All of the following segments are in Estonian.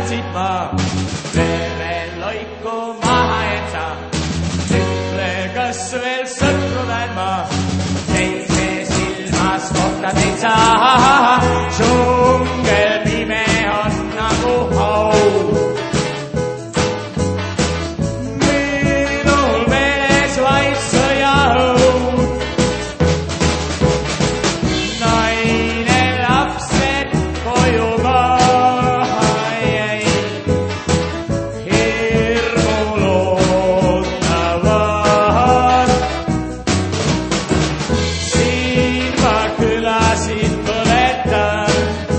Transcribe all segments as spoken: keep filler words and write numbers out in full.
pääsesid ma veel loiku maha etsa. Ütle, kas veel sõpru näen ma, teise silmas kohtasid sa. Džungel pime on nagu haud. Minul meeles vaid sõjaõud. Naine lapsed koju maha jäi. Hirmul ootavad. Siin ma külasid põletan.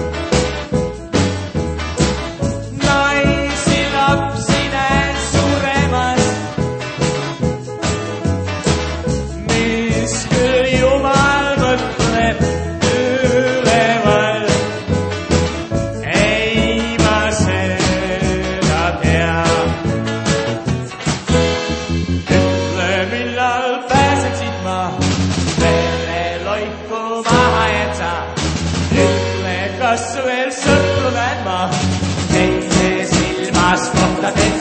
Naisi lapsi näen suremas. Mis küll Jumal mõtleb üleval. Ei ma seda tea. Ütle, millal pääseksid ma veel loiku maha etsa. Ütle, kas veel sõpru näen ma, teise silmas kohtades